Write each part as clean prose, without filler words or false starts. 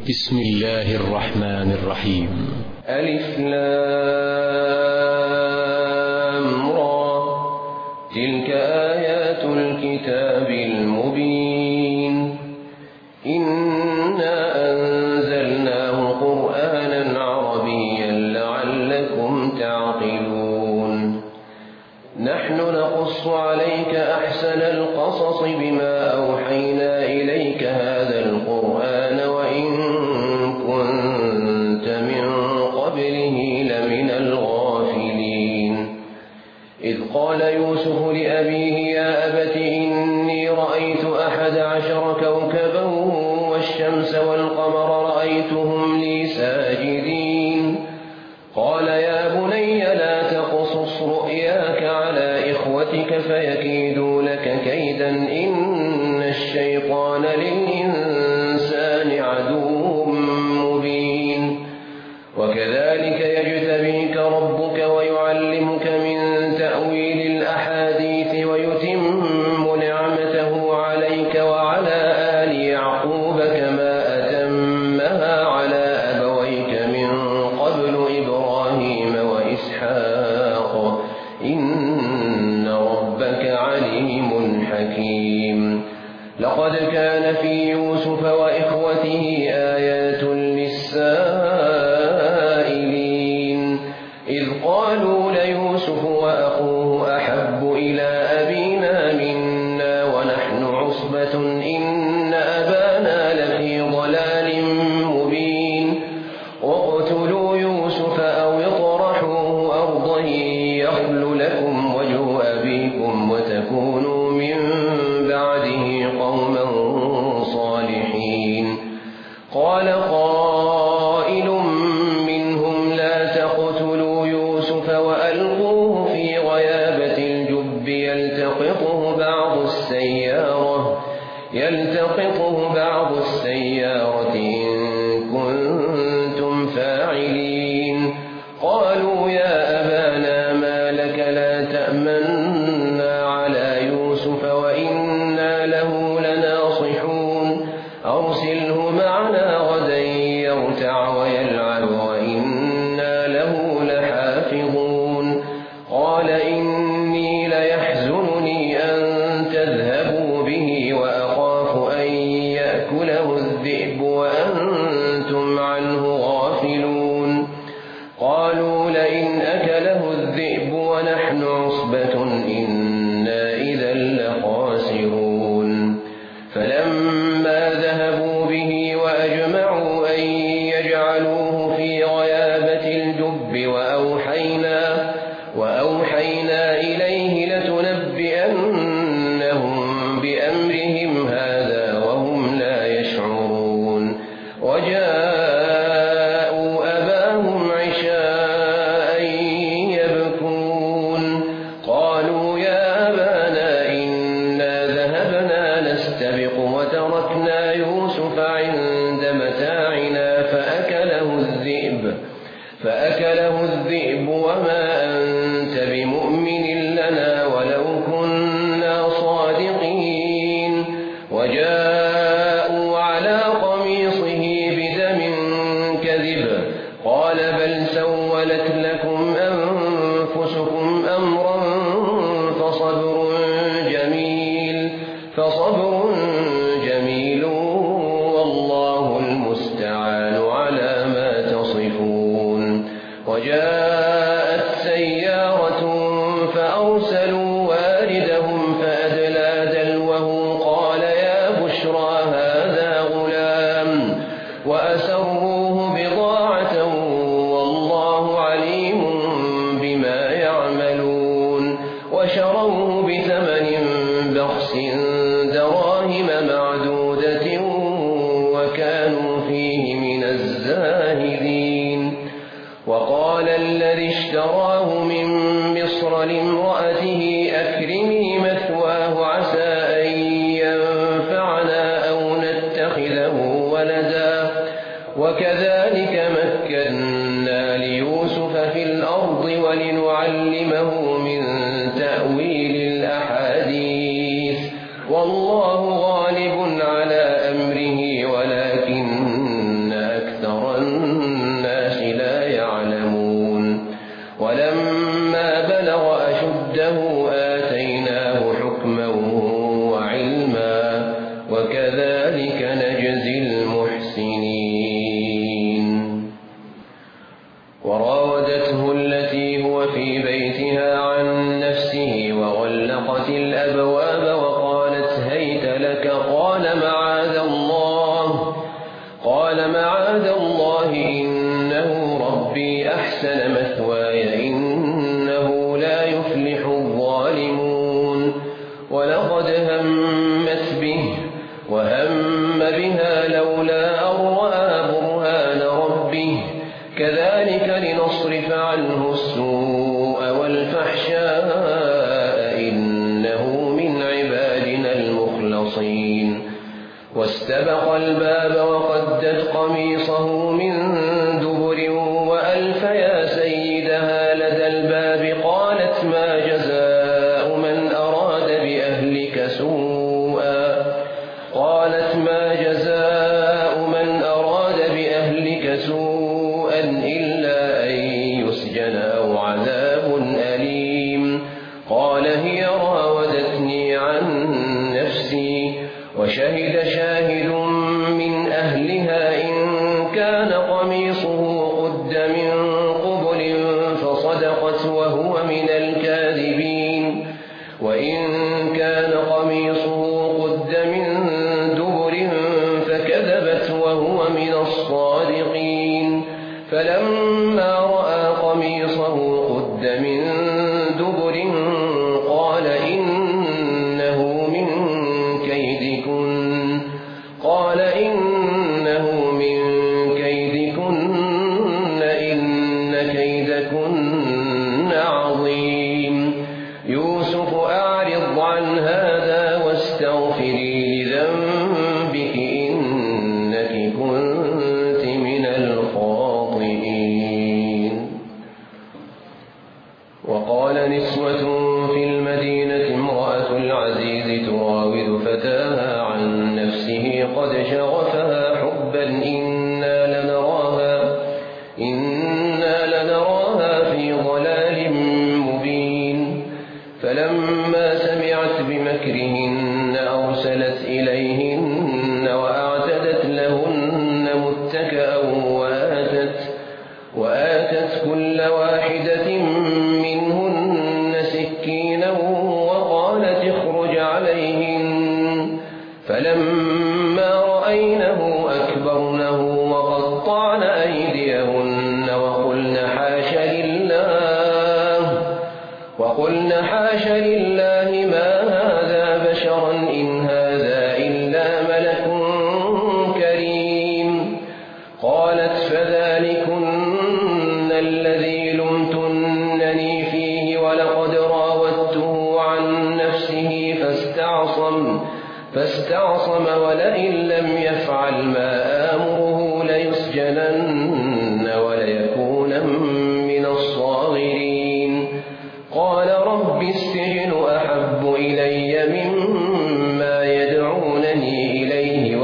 بسم الله الرحمن الرحيم. ألف لام را، تلك آيات الكتاب المبين. إنا أنزلناه قرآنا عربيا لعلكم تعقلون. نحن نقص عليك أحسن القصص بما أوحينا إليك هذا القرآن وإن كنت من قبله لمن الغافلين. إذ قال يوسف لأبيه يا أبت إني رأيت 11 كوكبا والشمس والقمر رأيتهم لي ساجدين. قال يا بني لا تقصص رؤياك على إخوتك فيكيدوا لك كيدا إن الشيطان للإنسان عدو مبين. وكذلك يجتبيك ربك ويعلمك من تأويل الأحاديث ويتم نعمته عليك وعلى آل يعقوب كما أتمها على أبويك من قبل إبراهيم وإسحاق إن ربك عليم حكيم. لقد كان في يوسف وإخوته آيات للسائلين إذ قالوا ليوسف وأخوه أحب إلى أبينا منا ونحن عصبة إن أبانا لفي ضلال مبين. اقتلوا يوسف أو اطرحوه أرضا يخل لكم وجه أبيكم وتكونوا من بعده قوما صالحين. قال قائل منهم لا تقتلوا يوسف وألقوه في غيابة الجب يلتقطه بعض السيارة إن كنتم فاعلين. قالوا يا أبانا ما لك لا تأمنا على يوسف وإنا له لناصحون. أرسله معنا غدا يرتع ويلعب وإنا له لحافظون. قال إني ليحزنني أن تذهبوا به وأخاف أن يأكله الذئب وأنتم عنه غافلون. قالوا لئن أكله الذئب ونحن عصبة إنا إذا لخاسرون. فلما ذهبوا به وأجمعوا أن يجعلوه في غيابة الجب وأوحينا إليه لتنبئنهم بأمرهم هذا وهم لا يشعرون. وجاءوا أباهم عشاء يبكون. قالوا يا أبانا إنا ذهبنا نستبق وتركنا يوسف عند متاعنا فأكله الذئب وما أنت بمؤمن لنا ولو كنا صادقين. وجاءوا على قميصه بدم كذب. قال بل سولت لكم أنفسكم أمرا فصبر جميل والله المستعان على ما تصفون. وجاءت سيارة فأرسلوا واردهم فأدلى دلوه قال يا بشرى هذا غلام وأسروه بضاعة والله عليم بما يعملون. وشروه بثمن بخس دراهم معدودة وكانوا فيه من الزاهدين. وقال الذي اشتراه من مصر لامرأته أكرمي مثواه عسى أن ينفعنا أو نتخذه ولدا. وكذلك مكنا ليوسف في الأرض ولنعلمه من تأويل الأحاديث والله غالب على أمره ولكن قال معاذ الله إنه ربي أحسن مثواي إنه لا يفلح الظالمون ولقد همت به وهم بها لولا أن رأى برهان ربه كذلك لنصرف عنه السوء والفحشاء إنه من عبادنا المخلصين واستبق الباب وقدت قميصه من دبر وألف يا سيدها لدى الباب قالت ما جزاء من أراد بأهلك سوءا إلا أن يسجن أو عذاب أليم قال هي راودتني عن نفسي وشهد شاهد من أهلها إن كان قميصه قد من قبل فصدقت وهو من الكاذبين وإن كان قميصه قد من دبر فكذبت وهو من الصادقين فلما رأى قميصه قد من دبر قال إنه من كيدكن إن كيدكن عظيم يوسف أعرض عن هذا واستغفري لذنبك إنك كنت من الخاطئين وقال نسوة في المدينة امرأة العزيز تراود فتاها عن نفسه قد شغفها حبا إنا لنراها في ضلال مبين فلما سمعت بمكرهن أرسلت إليهن وأعتدت لهن متكأ وآتت كل واحدة منهن سكينا وقالت اخرج عليهن فلما رأينه أكبرنه وقطعن أيديهن وقلن حاش لله ما هذا بشرا إن هذا إلا ملك كريم قالت فذلكن الذي لمتنني فيه ولقد راودته عن نفسه فاستعصم ولئن لم يفعل ما آمره ليسجنن وليكون من الصاغرين قال رب السجن أحب إلي مما يدعونني إليه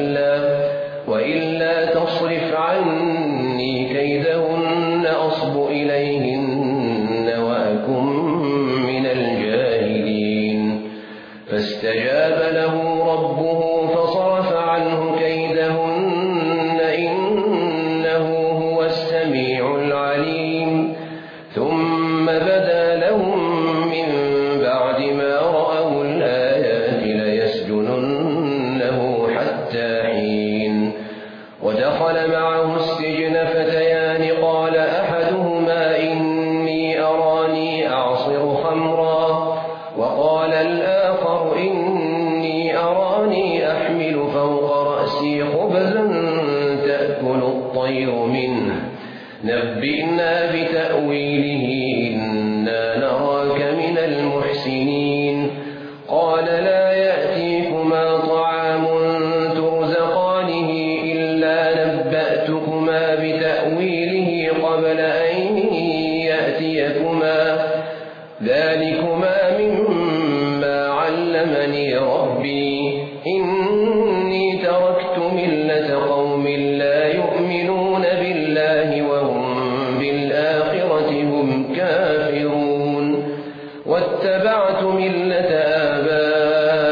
وإلا تصرف عني كيدهن أصب إليهن وأكن من الجاهلين فاستجاب له ربه فصرف عنه كيدهن إنه هو السميع العليم ثم بدا لهم من بعد ما رأوا الآيات ليسجننه حتى حين ودخل معه السجن فتيان قال أحدهما إني أراني أعصر خمرا وقال الآخر إني أراني أحمل فوق رأسي خبزا تأكل الطير منه نبئنا بتأويله إنا نراك من المحسنين قال لا يأتيكما طعام ترزقانه إلا نبأتكما بتأويله قبل أن يأتيكما ذلكما مما علمني ربي إني تركت ملة قوم لا يؤمنون بالله وهم بالآخرة هم كافرون واتبعت ملة آبائي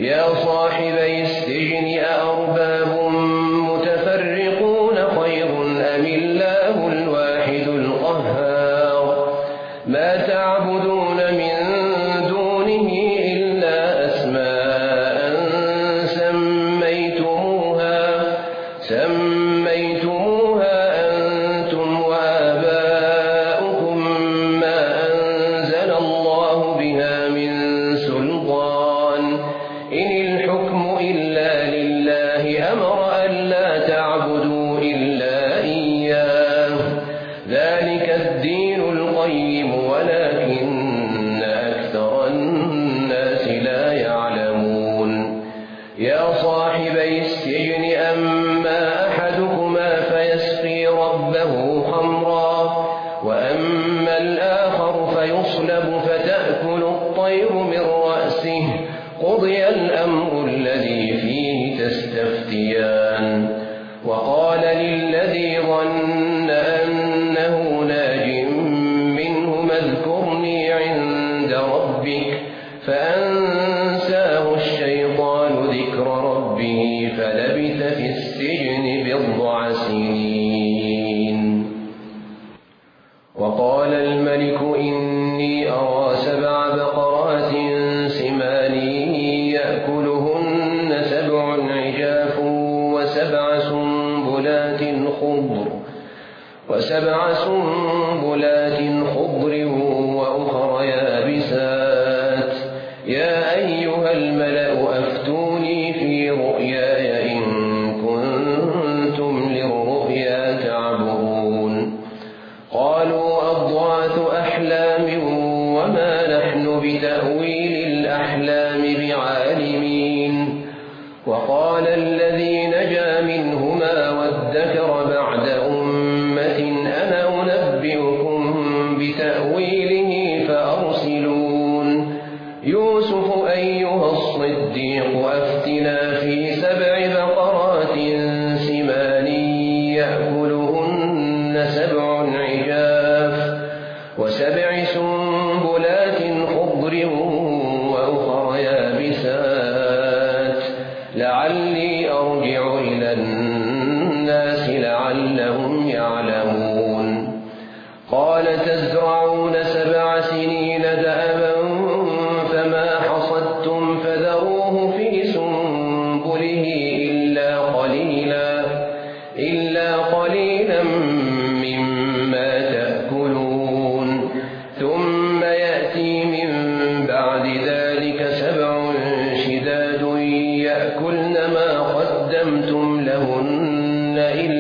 يا صاحبي السجن أأرباب متفرقون خير أم الله الواحد القهار ما تعبدون من دونه إلا أسماء سميتموها أنتم وآباؤكم ما أنزل الله بها من سلطان إن الحكم إلا لله أمر ألا تعبدوا إلا إياه ذلك الدين القيم ولكن أكثر الناس لا يعلمون يا صاحبي السجن أما أحدكما فيسقي ربه خمرا وأما الآخر فيصلب فتأكل الطير من رأسه قضي الأمر الذي فيه تستفتيان وقال للذي ظن أنه ناج منهما اذكرني عند ربك فأنساه الشيطان ذكر ربه فلبث في السجن بضع سنين وقال الملك إني أرى 7 بقرات سمان يأكلهن 7 عجاف وسبع سنبلات خضر وأخر يابسات يا أيها الملأ أفتوني في رؤياي إن كنتم للرؤيا تعبرون قالوا أضغاث أحلام وما نحن بتأويل الأحلام بعالمين وقال الذي نجا منهما وادكر بعد أمة أنا أنبئكم بتأويله فأرسلون يوسف أيها الصديق أفتنا في 7 بقرات سمان يأكلهن 7 عجاف و7 سنبلات خضر وأخر يابسات لعلي أرجع إلى الناس لعلهم يعلمون قال تزرعون 7 سنين دأبا فما حصدتم فذروه في سنبله إلا قليلا مما تأكلون ثم يأتي من بعد ذلك 7 شداد يأكلن ما قدمتم لهن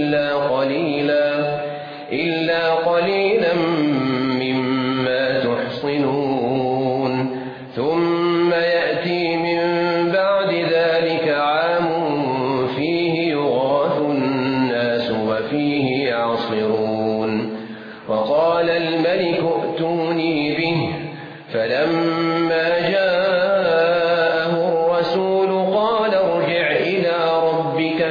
إلا قليلا مما تحصنون ثم يأتي من بعد ذلك عام فيه يغاث الناس وفيه يعصرون وقال الملك ائتوني به فلما جاءه الرسول قال ارجع إلى ربك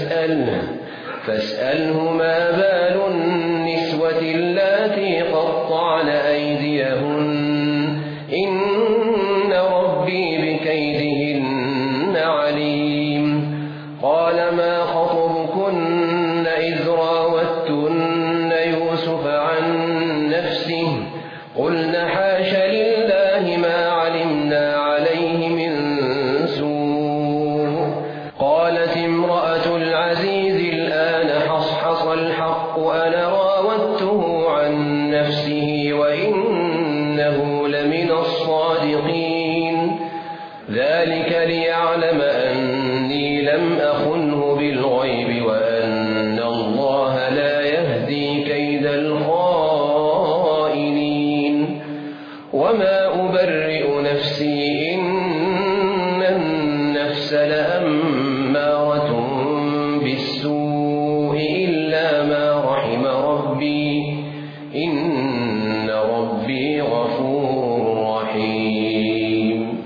فاسأله ما بال النسوة اللاتي قطعن أيديهن إن ربي بكيدهن عليم قال ما خطبكن إذ راوتن يوسف عن نفسه قلن حاش لله ما علمنا عليه من سوء قالت امرأة العزيز الآن حصحص الحق أنا راودته عن نفسه وإنه لمن الصادقين ذلك ليعلم أني لم أخنه بالغيب وأن الله لا يهدي كيد الخائنين وما أبرئ نفسي إن النفس لأمارة بالسوء إلا ما رحم ربي إن ربي غفور رحيم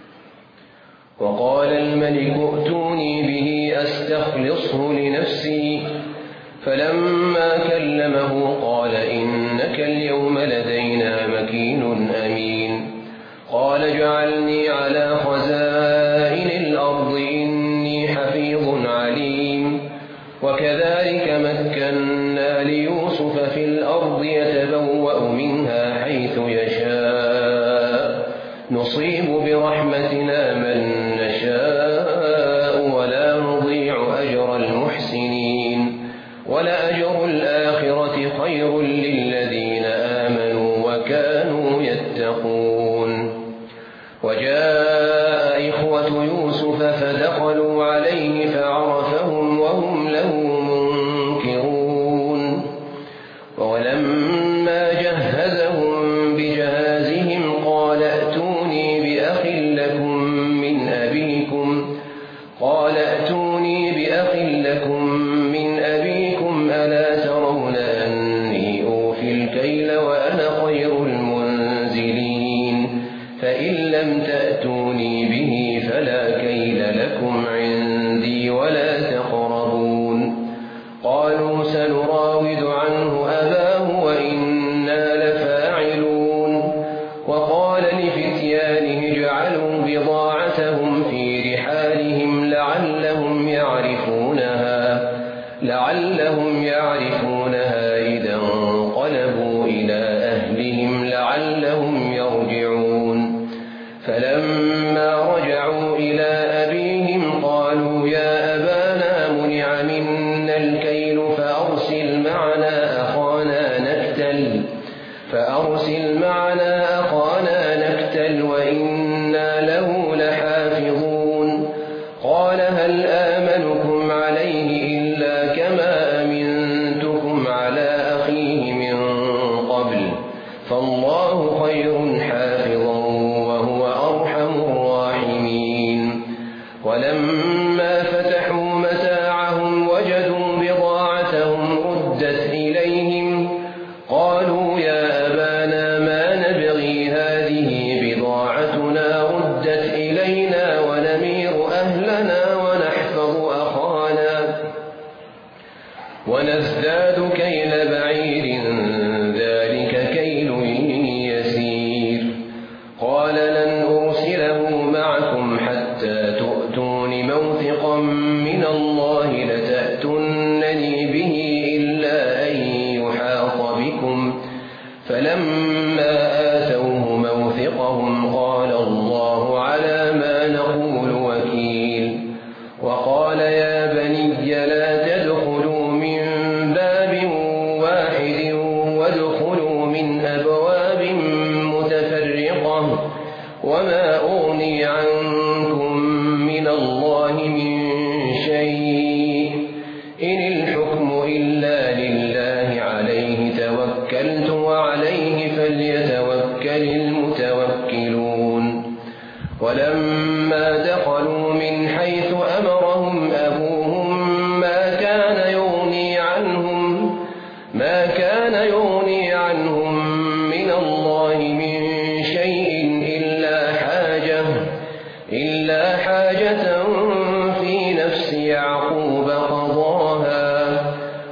وقال الملك ائتوني به أستخلصه لنفسي فلما كلمه قال إنك اليوم لدينا مكين أمين قال اجعلني على خزائن الأرض وكذلك مكنا ليوسف في الأرض يتبوأ منها حيث يشاء نصيب برحمتنا من نشاء ولا نضيع أجر المحسنين ولأجر الآخرة خير للذين آمنوا وكانوا يتقون. وجاء إخوة يوسف فدخلوا عليه فعرفهم وهم له منكرون. ولما جهزهم بجهازهم قال ائتوني بأخ لكم من أبيكم ألا ترون أني أوفي الكيل وأنا خير المنزلين فإن لم تأتوني به فلا كيل لكم عندي ولا تقربون. قالوا سنراود عنه أباه وإنا لفاعلون. وقال لفتيانه اجعلوا بضاعتهم في رحالهم لعلهم يعرفونها إذا انقلبوا إلى أهلهم لعلهم يرجعون. فلما رجعوا إلى أبيهم قالوا يا أبانا منع منا الكيل فأرسل معنا أخانا نكتل وإنا له لحافظون. قال هل آمنكم عليه إلا كما أمنتكم على أخيه من قبل فالله خير حافظا وهو أرحم الراحمين. ولما فتحوا متاعهم وجدوا بضاعتهم ردت إليهم قالوا يا أبانا ما نبغي هذه بضاعتنا ردت إلينا ونمير أهلنا ونحفظ أخانا ونزداد كيل بعير ذلك كيل يسير. قال لن أرسله معكم حتى تؤتون موثقا من الله لتأتونني به إلا أن يحاط بكم. فلما آتوه موثقهم قال الله على ما نقول وكيل. وقال يا بني لا تدخلوا من باب واحد وادخلوا من أبواب متفرقة وما أغني عنكم من الله من شيء إن الحكم إلا لله عليه توكلت وعليه فليتوكل المتوكلون. ولما دخلوا من حيث أمرهم أبوهم ما كان يغني عنهم من الله من شيء إلا حاجة في نفس يعقوب قضاها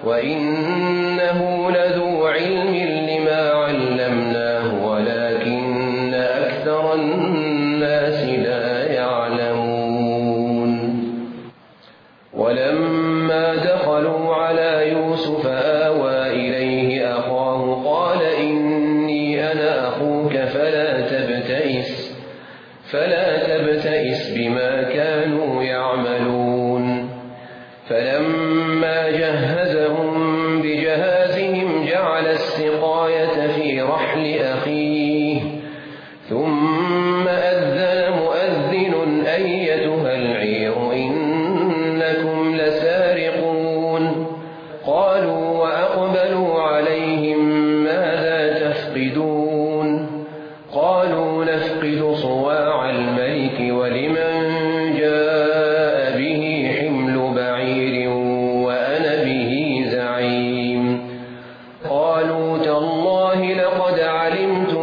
وإنه لذو علم لما علمناه ولكن أكثر الناس لا يعلمون. ولما دخلوا على يوسف آوى إليه أخاه قال إني أنا أخوك فلا تبتئس بما كانوا يعملون. فلما جهزهم بجهازهم جعل السقاية في رحل أخيه ثم أذن مؤذن أيتها العير إنكم لسارقون. قالوا وأقبلوا عليهم ماذا تفقدون. قالوا نفقد صواع الملك ولمن جاء به حمل بعير وأنا به زعيم. قالوا تالله لقد علمتم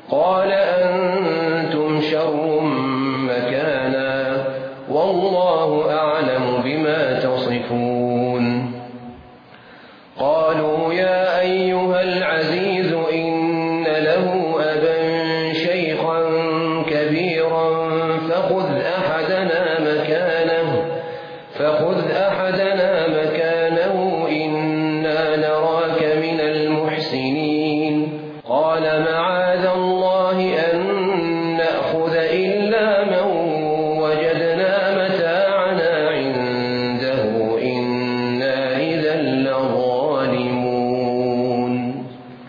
قال أنتم شر مكانا والله أعلم بما تصفون. قالوا يا أيها العزيز إن له أبا شيخا كبيرا فخذ أحدنا مكانه إنا نراك من المحسنين. قال معاذ الله أن نأخذ إلا من وجدنا متاعنا عنده إنا إذا لظالمون.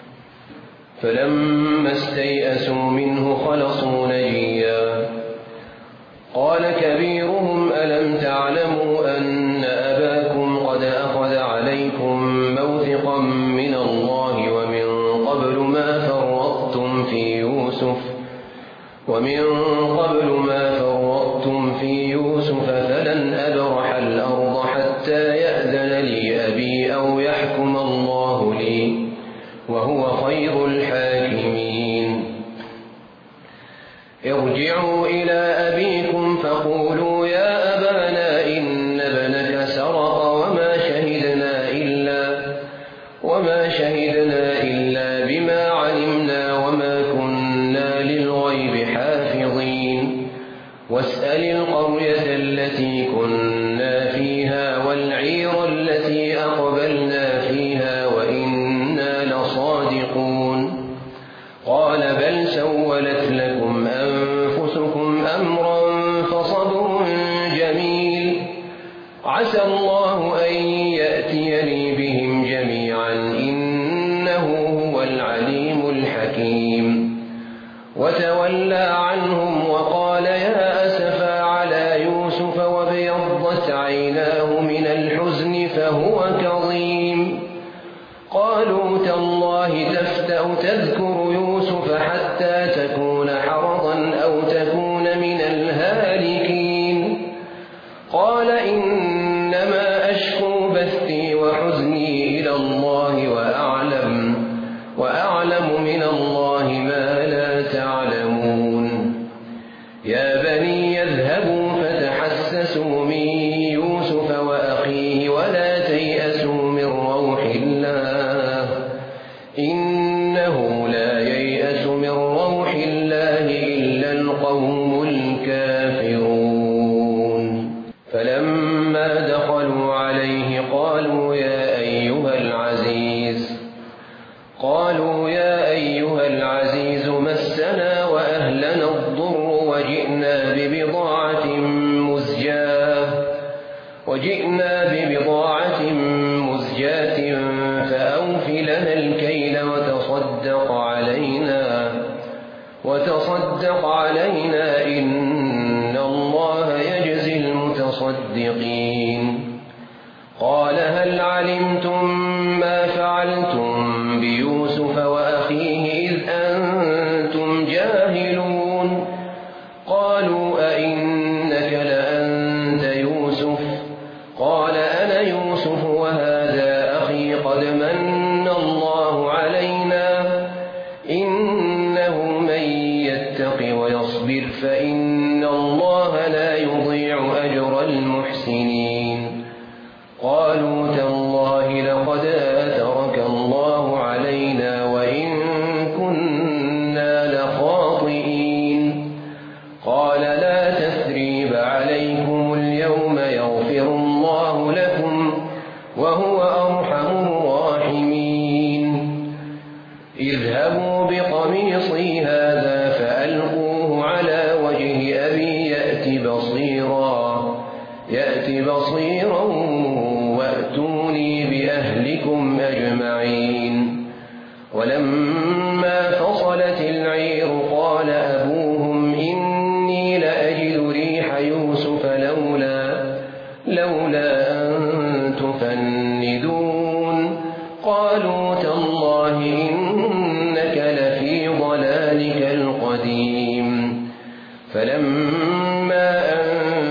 فلما استيئسوا منه خلصوا نجيا. قال كبيرهم ألم تعلموا أن أباكم قد أخذ عليكم موثقا من الله ومن قبل ما فرطتم في يوسف فلن أبرح الأرض حتى يأذن لي أبي أو يحكم الله لي وهو خير الحاكمين. ارجعوا إلى أبيكم فقولوا يا أبانا إن ابنك سرق وما شهدنا إلا بما علمنا وما كنا للغيب حافظين. واسأل القرية التي كنا فيها والعير التي أقبلنا فيها وإنا لصادقون. قال بل سولت لكم أنفسكم أمرا فصبر جميل عسى الله أن يأتيني بهم جميعا إنه هو العليم الحكيم. وتولى عنهم وقال يا أسفا على يوسف وابيضت عيناه من الحزن فهو كظيم. قالوا تالله تفتأ تذكر يوسف حتى تكون حرضا أو تكون من الهالكين. قال إنما أشكو بثي وحزني إلى الله وأعلم من الله ما لا تعلمون. يا بني يذهبوا فتحسسوا من يوسف وأخيه ولا تيأسوا من روح الله إنه لا ييأس من روح الله إلا القوم الكافرون. فلما دخلوا عليه قالوا يا أيها العزيز مسنا وأهلنا الضر وجئنا ببضاعة مزجاة فأوف لنا الكيل وتصدق علينا إن الله يجزي المتصدقين. قال هل علمتم ما فعلتم بيوسف وأخيه إذ أنتم جاهلون. قالوا أئنك لأنت يوسف؟ قال أنا يوسف وهذا أخي قد من الله علينا إنه من يتق ويصبر فإن الله لا يضيع أجر المحسنين. قالوا تالله لقد آثرك الله علينا وإن كنا لخاطئين. قال لا تثريب عليكم اليوم يغفر الله لكم وهو أرحم الراحمين. اذهبوا بقميصي هذا فألقوه على وجه أبي يأت بصيرا وأتوني بأهلكم أجمعين. ولما فصلت العير قال أبوهم إني لأجد ريح يوسف لولا أن تفندون. قالوا تالله إنك لفي ضلالك القديم. فلما أن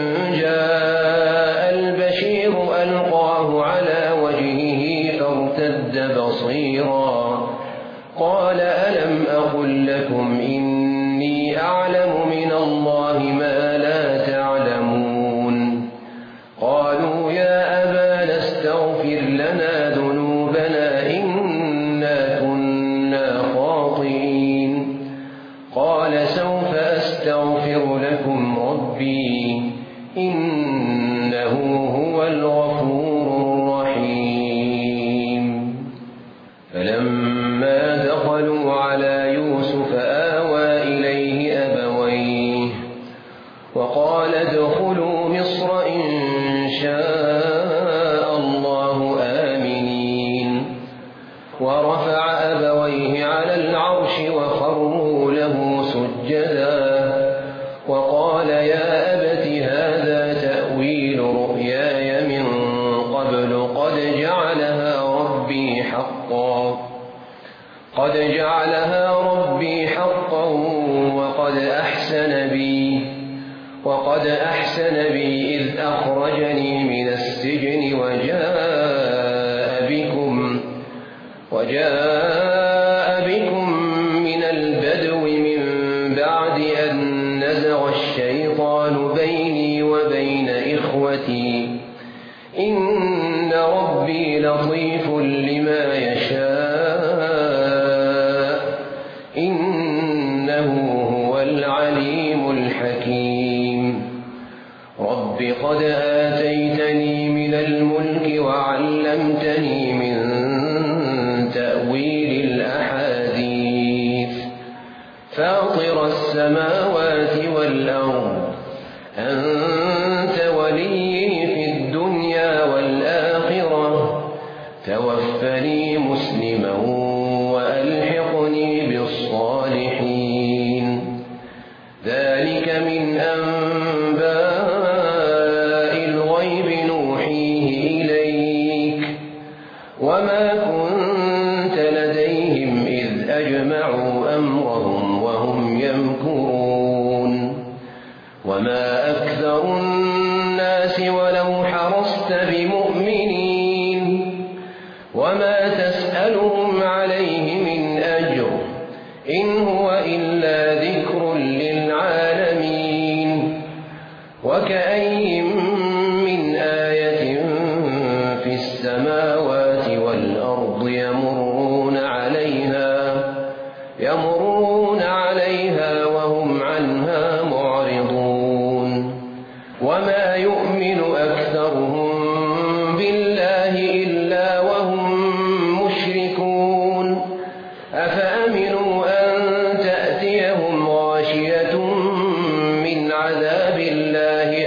جاء البشير ألقاه على وجهه فارتد بصيرا. قال ألم أقل لكم لهم إني أعلم من الله ما لا تعلمون. قالوا يا أبانا استغفر لنا ذنوبنا إنا كنا خاطئين. قال سوف أستغفر لكم ربي إنه هو الغفور الرحيم. فلما دخلوا على يوسف آوى إليه أبويه وقال ادخلوا مصر إن شاء الله آمنين. ورفع أبويه على العرش وخروا له سجدا وقال يا أبت هذا تأويل رؤياي من قبل قد جعلها ربي حقا وقد أحسن بي إذ أخرجني من السجن وجاء بكم من البدو من بعد أن نزغ الشيطان بيني وبين إخوتي إن ربي لطيف لما يشاء إنه هو العليم الحكيم. رب قد آتيتني من الملك وعلمتني من تأويل الأحاديث فاطر السماوات والأرض أنت ولي في الدنيا والآخرة توفني مسلما وألحقني بالصالحين. ذلك من أنباء الغيب نوحيه إليك وما كنت لديهم إذ أجمعوا أمرهم وهم يمكرون. وما أكثر الناس ولو حرصت بمؤمنين وما تسألهم عليه من أجر إن هو إلا ذكر للعالمين. وكأين من آية في السماوات والأرض يمرون عليها وهم عنها معرضون. وما يؤمن أكثرهم بالله إلا وهم مشركون. أفأمنوا أن تأتيهم غاشية من عذاب الله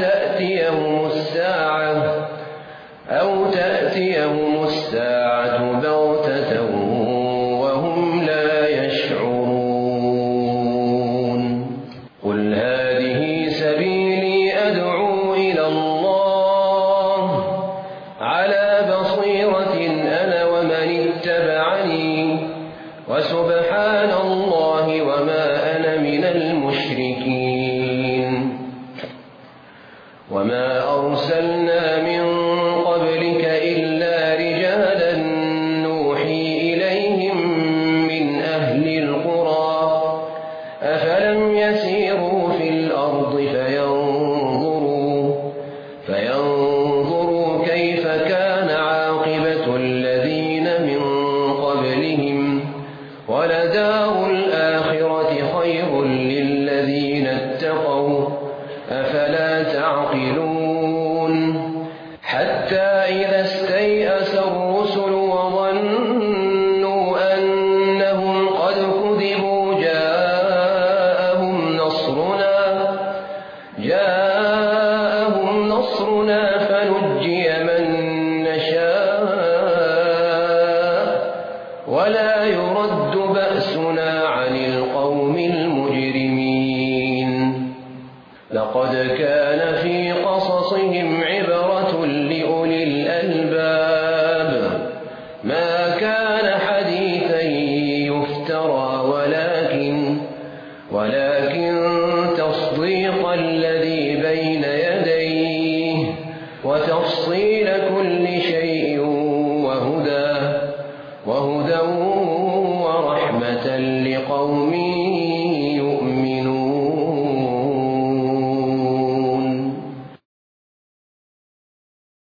أو تأتيهم الساعة بغتة وهم لا يشعرون. قل هذه سبيلي أدعو إلى الله على بصيرة أنا ومن اتبعني وسبحان الله وما أنا من المشركين. وما أرسلنا من قبلك إلا رجالا نوحي إليهم من أهل القرى أفلم يسيروا في الأرض فينظروا كيف كان عاقبة الذين من قبلهم ولدار الآخرة خير للذين اتقوا أفلا تعقلون. حتى إذا استيأس الرسل وظنوا أنهم قد كذبوا جاءهم نصرنا فنجي من نشاء ولا يرد بأسنا عن القوم المجرمين. لقد كان في قصصهم عبرة لأولي الألباب ما كان حديثا يفترى ولكن تصديق الذي بين يديه وتفصيل كل شيء وهدى ورحمة لقوم